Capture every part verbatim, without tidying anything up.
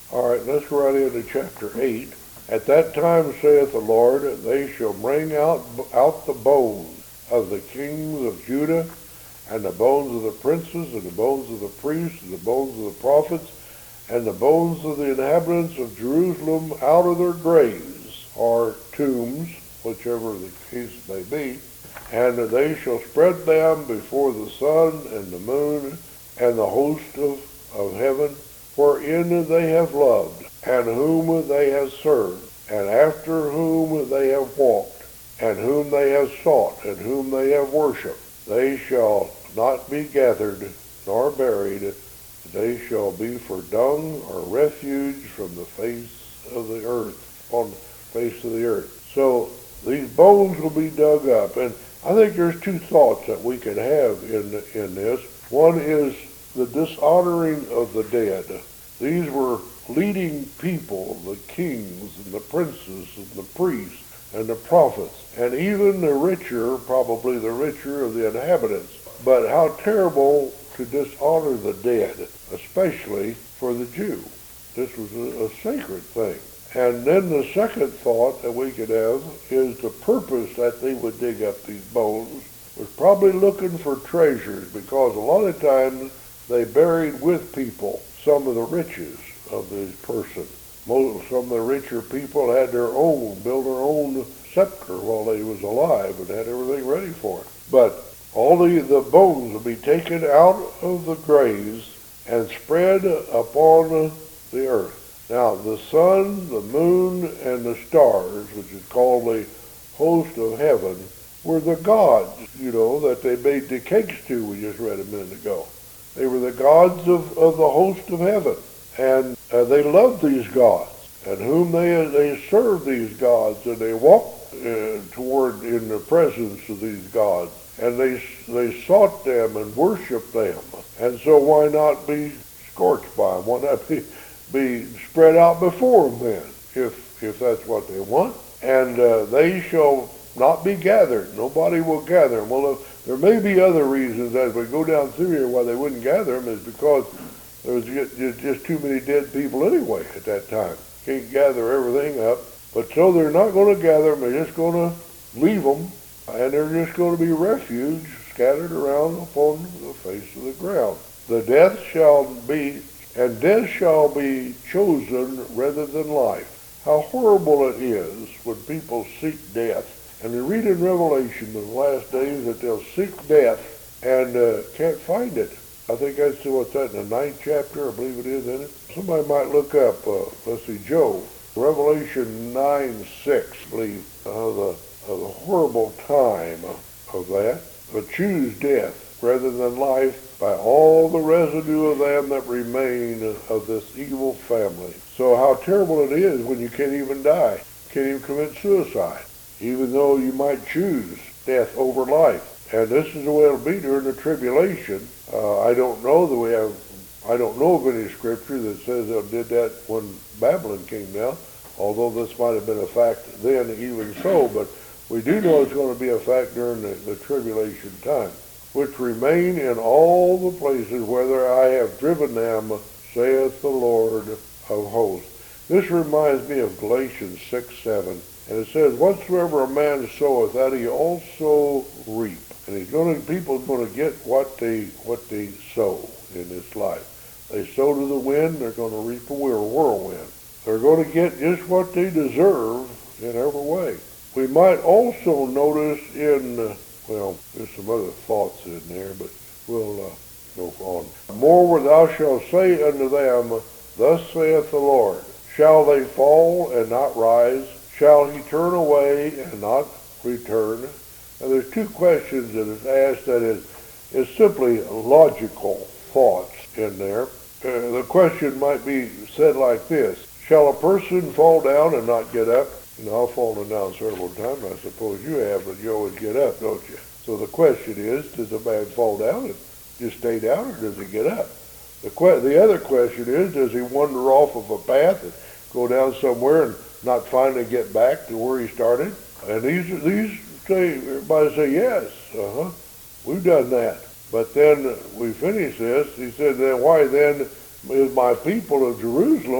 All right, let's go right into chapter eight. At that time, saith the Lord, they shall bring out, out the bones of the kings of Judah, and the bones of the princes, and the bones of the priests, and the bones of the prophets, and the bones of the inhabitants of Jerusalem out of their graves, or tombs, whichever the case may be, and they shall spread them before the sun and the moon and the host of, of heaven, wherein they have loved, and whom they have served, and after whom they have walked, and whom they have sought, and whom they have worshipped. They shall not be gathered nor buried. They shall be for dung or refuge from the face of the earth, on the face of the earth. So these bones will be dug up. And I think there's two thoughts that we can have in, in this. One is the dishonoring of the dead. These were leading people, the kings and the princes and the priests and the prophets, and even the richer, probably the richer of the inhabitants. But how terrible to dishonor the dead, especially for the Jew. This was a, a sacred thing. And then the second thought that we could have is the purpose that they would dig up these bones was probably looking for treasures, because a lot of times they buried with people some of the riches of this person. Most, some of the richer people had their own, built their own scepter while they was alive and had everything ready for it. But all the, the bones will be taken out of the graves and spread upon the earth. Now, the sun, the moon, and the stars, which is called the host of heaven, were the gods, you know, that they made the cakes to, we just read a minute ago. They were the gods of, of the host of heaven. And uh, they loved these gods, and whom they, they served these gods, and they walked uh, toward in the presence of these gods. And they they sought them and worshipped them. And so why not be scorched by them? Why not be, be spread out before them then, if, if that's what they want? And uh, they shall not be gathered. Nobody will gather them. Well, if, there may be other reasons as we go down through here why they wouldn't gather them, is because there was just, just too many dead people anyway at that time. Can't gather everything up. But so they're not going to gather them. They're just going to leave them. And they're just going to be refuge scattered around upon the face of the ground. The death shall be, and death shall be chosen rather than life. How horrible it is when people seek death. And you read in Revelation in the last days that they'll seek death and uh, can't find it. I think that's what's that in the ninth chapter, I believe it is, in it. Somebody might look up, uh, let's see, Job, Revelation nine six, I believe, uh, the of the horrible time of that, but choose death rather than life by all the residue of them that remain of this evil family. So how terrible it is when you can't even die, can't even commit suicide, even though you might choose death over life. And this is the way it'll be during the tribulation. Uh, I don't know that we have, I don't know of any scripture that says they did that when Babylon came down, although this might have been a fact then even so, but we do know it's going to be a fact during the, the tribulation time, which remain in all the places whither I have driven them, saith the Lord of hosts. This reminds me of Galatians six seven, and it says, whatsoever a man soweth, that he also reap. And he's going to, people are going to get what they what they sow in this life. They sow to the wind, they're going to reap a whirlwind. They're going to get just what they deserve in every way. We might also notice in, uh, well, there's some other thoughts in there, but we'll uh, go on. Moreover, thou shalt say unto them, thus saith the Lord, shall they fall and not rise? Shall he turn away and not return? And there's two questions that is asked that is, is simply logical thoughts in there. Uh, the question might be said like this, shall a person fall down and not get up? You know, I've fallen down several times. I suppose you have, but you always get up, don't you? So the question is, does a man fall down and just stay down, or does he get up? The que- the other question is, does he wander off of a path and go down somewhere and not finally get back to where he started? And these these say, everybody say yes. Uh huh. We've done that. But then we finish this. He said, then why then is my people of Jerusalem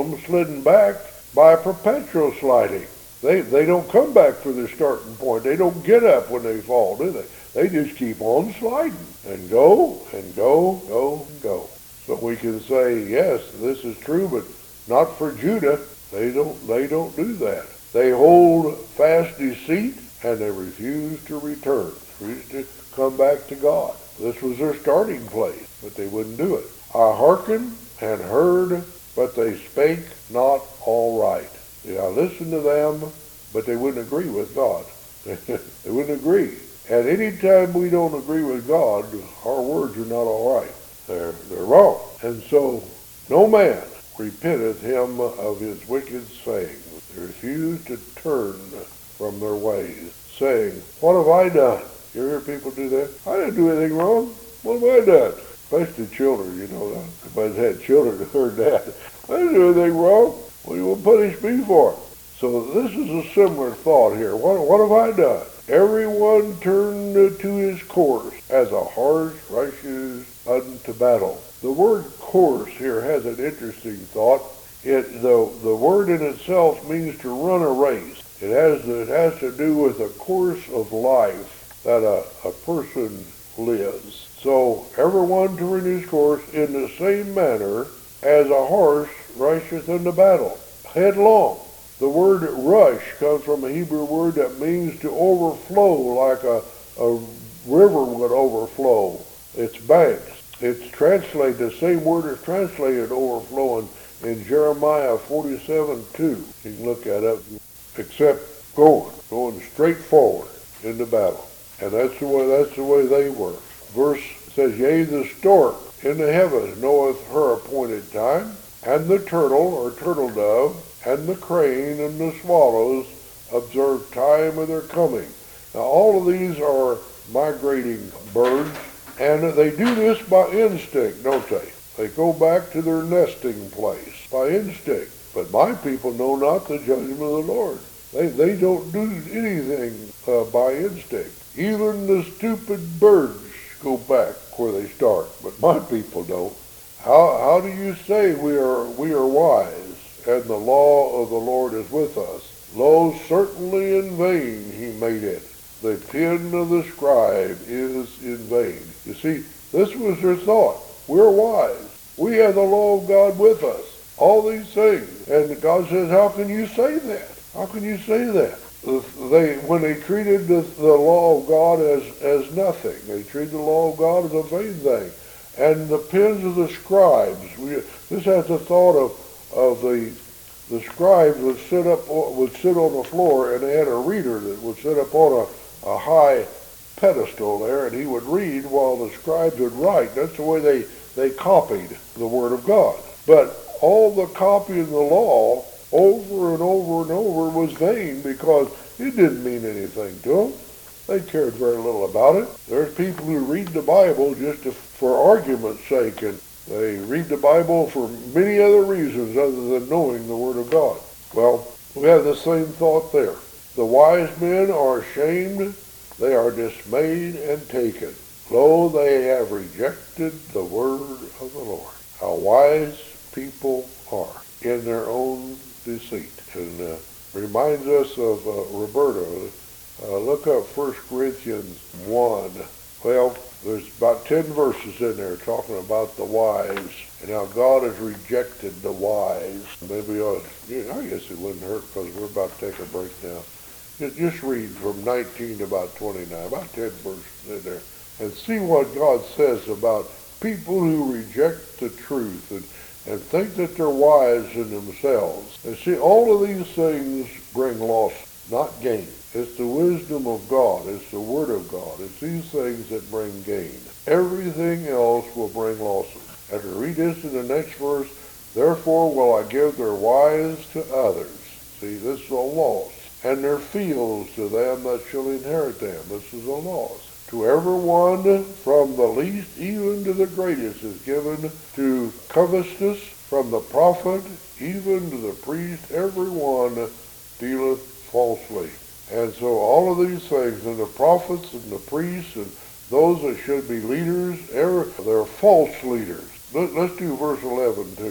them sliding back by perpetual sliding. They they don't come back for the starting point. They don't get up when they fall, do they? They just keep on sliding and go and go, go and go. So we can say, yes, this is true, but not for Judah. They don't they don't do that. They hold fast deceit and they refuse to return, refuse to come back to God. This was their starting place, but they wouldn't do it. I hearkened and heard, but they spake not all right. Yeah, I listened to them, but they wouldn't agree with God. They wouldn't agree. And any time we don't agree with God, our words are not all right. They're, they're wrong. And so, no man repenteth him of his wicked sayings. They refuse to turn from their ways, saying, what have I done? You hear people do that? I didn't do anything wrong. What have I done? Especially children, you know. Everybody's had children who heard that. I didn't do anything wrong. What do you want to punish me for? So this is a similar thought here. What, what have I done? Everyone turned to his course as a horse rushes unto battle. The word course here has an interesting thought. It the the word in itself means to run a race. It has it has to do with a course of life that a, a person lives. So everyone turned his course in the same manner as a horse rusheth into battle, headlong. The word rush comes from a Hebrew word that means to overflow, like a, a river would overflow its banks. It's translated, the same word is translated overflowing in Jeremiah forty-seven two. You can look that up. Except going, going straight forward into battle. And that's the way, that's the way they were. Verse says, yea, the stork in the heavens knoweth her appointed time, and the turtle or turtle dove, and the crane and the swallows observe time of their coming. Now all of these are migrating birds, and they do this by instinct, don't they? They go back to their nesting place by instinct. But my people know not the judgment of the Lord. They, they don't do anything uh, by instinct. Even the stupid birds go back where they start, but my people don't. How, how do you say we are, we are wise? And the law of the Lord is with us. Lo, certainly in vain he made it. The pen of the scribe is in vain. You see, this was their thought. We're wise. We have the law of God with us. All these things. And God says, how can you say that? How can you say that? They, when they treated the, the law of God as, as nothing, they treated the law of God as a vain thing. And the pens of the scribes, we, this has the thought of of the the scribes would sit up would sit on the floor, and they had a reader that would sit up on a, a high pedestal there, and he would read while the scribes would write. That's the way they, they copied the Word of God. But all the copying the law over and over and over was vain, because it didn't mean anything to them. They cared very little about it. There's people who read the Bible just to, for argument's sake, and they read the Bible for many other reasons other than knowing the Word of God. Well, we have the same thought there. The wise men are ashamed, they are dismayed and taken. Lo, they have rejected the word of the Lord. How wise people are in their own deceit. And uh, reminds us of uh, Roberta. Uh, look up First Corinthians one. Well, there's about ten verses in there talking about the wise and how God has rejected the wise. Maybe uh, yeah, I guess it wouldn't hurt, because we're about to take a break now. Just, just read from nineteen to about twenty-nine, about ten verses in there, and see what God says about people who reject the truth and, and think that they're wise in themselves. And see, all of these things bring loss, not gain. It's the wisdom of God. It's the Word of God. It's these things that bring gain. Everything else will bring losses. And to read this in the next verse, therefore will I give their wives to others. See, this is a loss. And their fields to them that shall inherit them. This is a loss. To everyone, from the least even to the greatest, is given to covetousness, from the prophet even to the priest, everyone dealeth falsely. And so all of these things, and the prophets and the priests and those that should be leaders, they're false leaders. Let's do verse eleven too.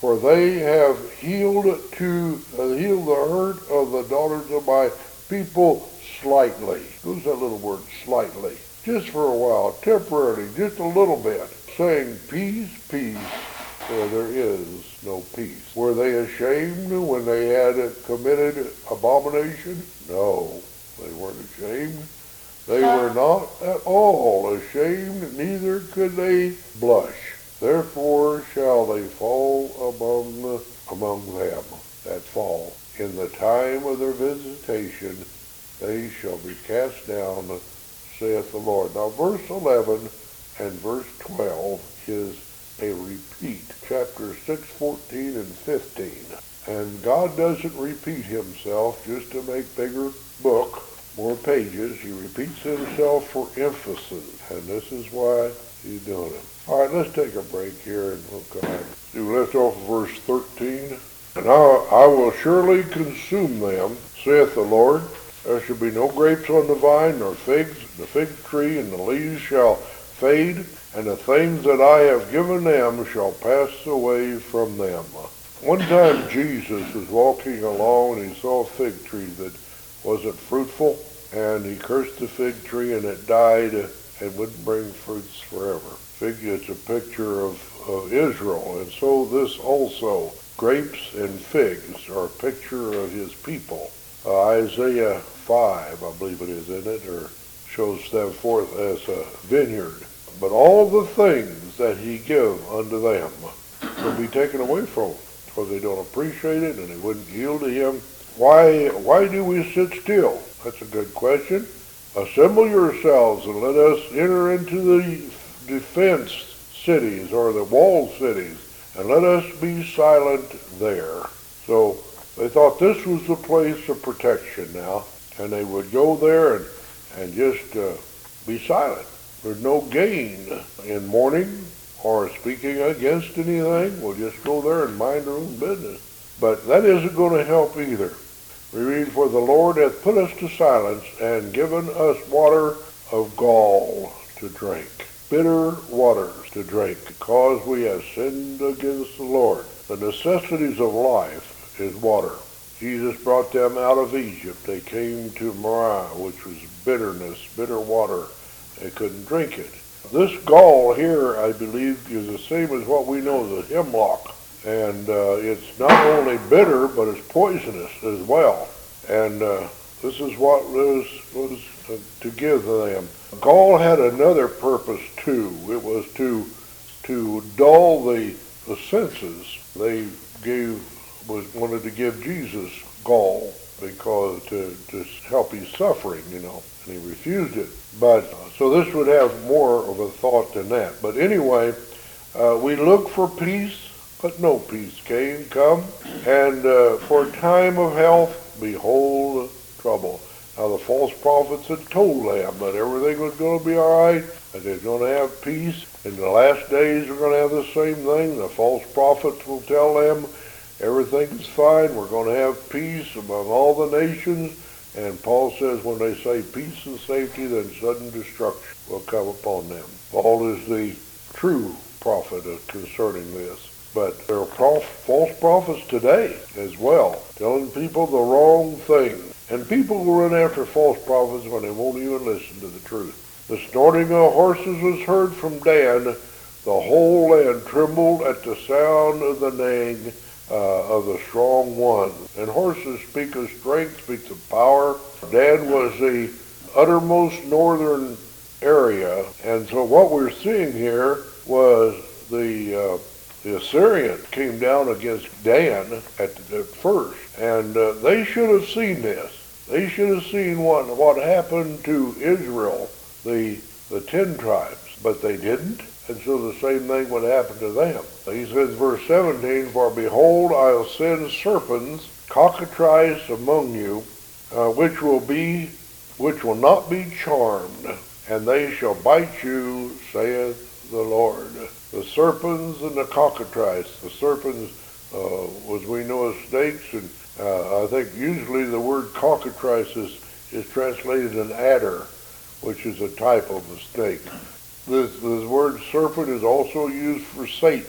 For they have healed to uh, healed the hurt of the daughters of my people slightly. Who's that little word, slightly? Just for a while, temporarily, just a little bit, saying, peace, peace, where there is no peace. Were they ashamed when they had committed abomination? No, they weren't ashamed. They were not at all ashamed, neither could they blush. Therefore shall they fall among, among them that fall. In the time of their visitation they shall be cast down, saith the Lord. Now verse eleven and verse twelve is a repeat. Chapter six, fourteen, and fifteen. And God doesn't repeat himself just to make bigger book, more pages. He repeats himself for emphasis. And this is why he's doing it. All right, let's take a break here and we'll come back. Do let's off of verse thirteen. And I, I will surely consume them, saith the Lord. There shall be no grapes on the vine, nor figs, the fig tree, and the leaves shall fade, and the things that I have given them shall pass away from them. One time Jesus was walking along and he saw a fig tree that wasn't fruitful, and he cursed the fig tree and it died and wouldn't bring fruits forever. Fig is a picture of, of Israel, and so this also. Grapes and figs are a picture of his people. Uh, Isaiah five, I believe it is, in it, or shows them forth as a vineyard. But all the things that he give unto them will be taken away from them, because they don't appreciate it and they wouldn't yield to him. Why, why do we sit still? That's a good question. Assemble yourselves and let us enter into the defense cities or the walled cities, and let us be silent there. So they thought this was the place of protection now, and they would go there and, and just uh, be silent. There's no gain in mourning or speaking against anything. We'll just go there and mind our own business. But that isn't going to help either. We read, for the Lord hath put us to silence and given us water of gall to drink, bitter waters to drink, because we have sinned against the Lord. The necessities of life is water. Jesus brought them out of Egypt. They came to Marah, which was bitterness, bitter water. They couldn't drink it. This gall here, I believe, is the same as what we know as a hemlock. And uh, it's not only bitter, but it's poisonous as well. And uh, this is what was, was uh, to give them. Gall had another purpose too. It was to to dull the, the senses. They gave was wanted to give Jesus gall because to, to help his suffering, you know, and he refused it. But uh, so this would have more of a thought than that. But anyway, uh, we look for peace, but no peace came, come, and uh, for a time of health, behold trouble. Now the false prophets had told them that everything was going to be all right, that they're going to have peace. In the last days, we're going to have the same thing. The false prophets will tell them everything's fine. We're going to have peace among all the nations. And Paul says when they say peace and safety, then sudden destruction will come upon them. Paul is the true prophet concerning this. But there are prof- false prophets today as well, telling people the wrong thing. And people will run after false prophets when they won't even listen to the truth. The snorting of horses was heard from Dan. The whole land trembled at the sound of the neighing uh, of the strong one. And horses speak of strength, speak of power. Dan was the uttermost northern area. And so what we're seeing here was the... Uh, The Assyrians came down against Dan at, at first, and uh, they should have seen this. They should have seen what what happened to Israel, the the ten tribes, but they didn't, and so the same thing would happen to them. He says, verse seventeen, for behold, I'll send serpents, cockatrice among you, uh, which will be, which will not be charmed, and they shall bite you, saith the Lord. The serpents and the cockatrice. The serpents, uh, as we know, as snakes, and uh, I think usually the word cockatrice is, is translated an adder, which is a type of a snake. This, this word serpent is also used for Satan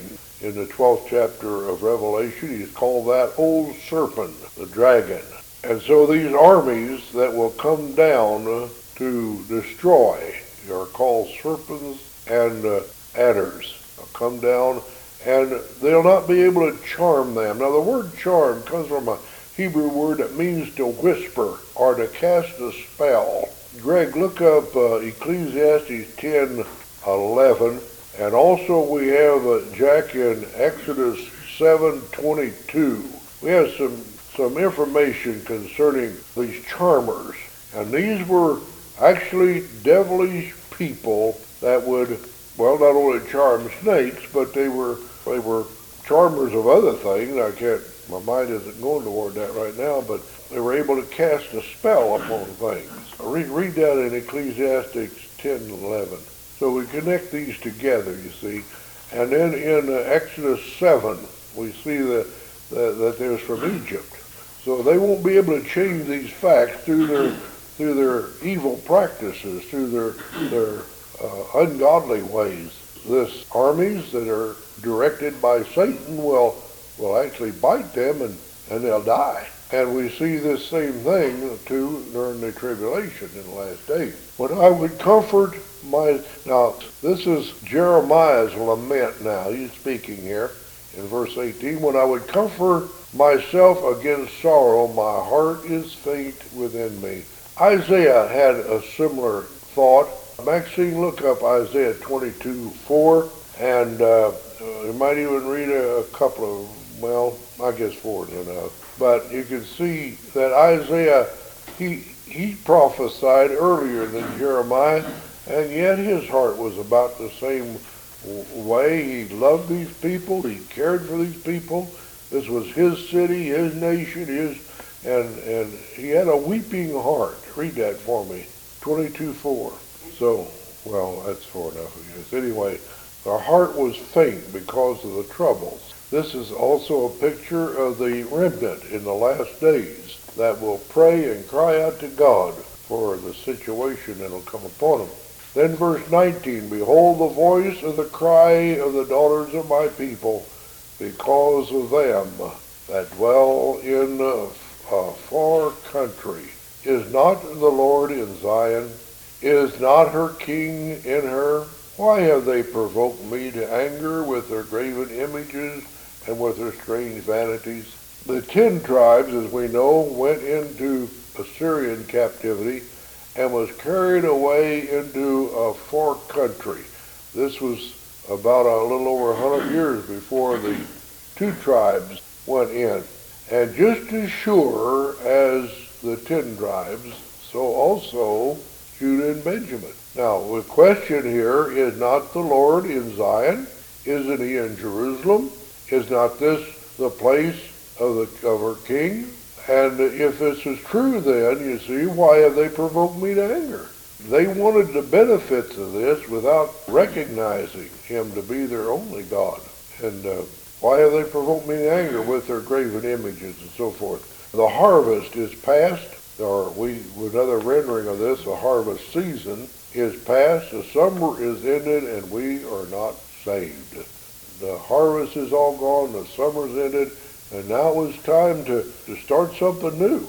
in the twelfth chapter of Revelation. He's called that Old Serpent, the dragon. And so these armies that will come down to destroy are called serpents and uh, adders. They'll come down and they'll not be able to charm them. Now the word charm comes from a Hebrew word that means to whisper or to cast a spell. Greg, look up uh, Ecclesiastes ten eleven, and also we have uh, Jack in Exodus seven twenty-two. We have some some information concerning these charmers, and these were actually devilish people that would, well, not only charm snakes, but they were they were charmers of other things. I can't, my mind isn't going toward that right now, but they were able to cast a spell upon things. Read, read that in Ecclesiastes ten eleven. So we connect these together, you see. And then in uh, Exodus seven, we see that, that, that there's from Egypt. So they won't be able to change these facts through their through their evil practices, through their their uh, ungodly ways. This armies that are directed by Satan will will actually bite them, and, and they'll die. And we see this same thing too during the tribulation in the last days. When I would comfort my, now this is Jeremiah's lament now, he's speaking here in verse eighteen. When I would comfort myself against sorrow, my heart is faint within me. Isaiah had a similar thought. Maxine, look up Isaiah twenty-two four, and uh, you might even read a, a couple of, well, I guess four is enough. But you can see that Isaiah, he he prophesied earlier than Jeremiah, and yet his heart was about the same way. He loved these people. He cared for these people. This was his city, his nation, his, and and he had a weeping heart. Read that for me, twenty-two four. So, well, that's far enough, I guess. Anyway, our heart was faint because of the troubles. This is also a picture of the remnant in the last days that will pray and cry out to God for the situation that will come upon them. Then verse nineteen, behold the voice of the cry of the daughters of my people, because of them that dwell in a, a far country. Is not the Lord in Zion? Is not her king in her? Why have they provoked me to anger with their graven images and with their strange vanities? The ten tribes, as we know, went into Assyrian captivity and was carried away into a far country. This was about a little over a hundred years before the two tribes went in. And just as sure as the ten tribes, so also Judah and Benjamin. Now, the question here is not the Lord in Zion? Isn't he in Jerusalem? Is not this the place of, the, of her king? And if this is true, then, you see, why have they provoked me to anger? They wanted the benefits of this without recognizing him to be their only God. And uh, why have they provoked me to anger with their graven images and so forth? The harvest is past, or we, another rendering of this, the harvest season is past, the summer is ended, and we are not saved. The harvest is all gone, the summer's ended, and now it's time to, to start something new.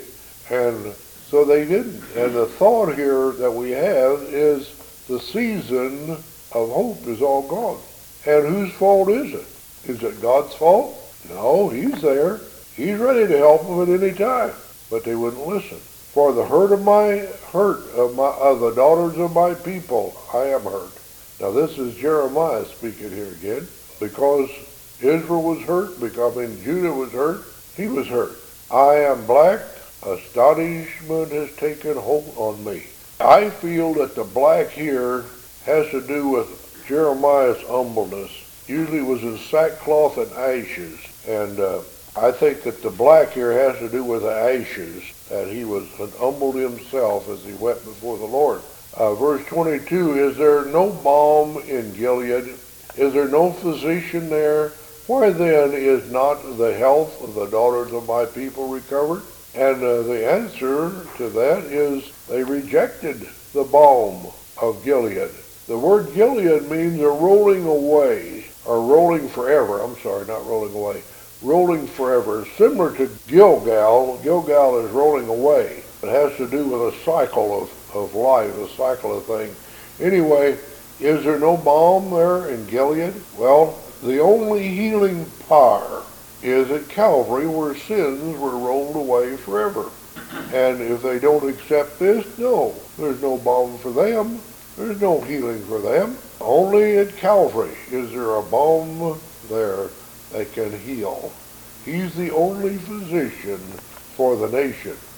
And so they didn't. And the thought here that we have is the season of hope is all gone. And whose fault is it? Is it God's fault? No, he's there. He's ready to help them at any time. But they wouldn't listen. For the hurt of my hurt of my of the daughters of my people, I am hurt. Now this is Jeremiah speaking here again. Because Israel was hurt, because I mean Judah was hurt, he was hurt. I am black, astonishment has taken hold on me. I feel that the black here has to do with Jeremiah's humbleness. Usually it was in sackcloth and ashes. And uh, I think that the black here has to do with the ashes, that he was humbled himself as he went before the Lord. Uh, verse twenty-two, is there no balm in Gilead? Is there no physician there? Why then is not the health of the daughters of my people recovered? And uh, the answer to that is they rejected the balm of Gilead. The word Gilead means a rolling away, or rolling forever. I'm sorry, not rolling away. Rolling forever. Similar to Gilgal. Gilgal is rolling away. It has to do with a cycle of, of life, a cycle of things. Anyway, is there no balm there in Gilead? Well, the only healing power is at Calvary, where sins were rolled away forever. And if they don't accept this, no, there's no balm for them. There's no healing for them. Only at Calvary is there a balm there that can heal. He's the only physician for the nation.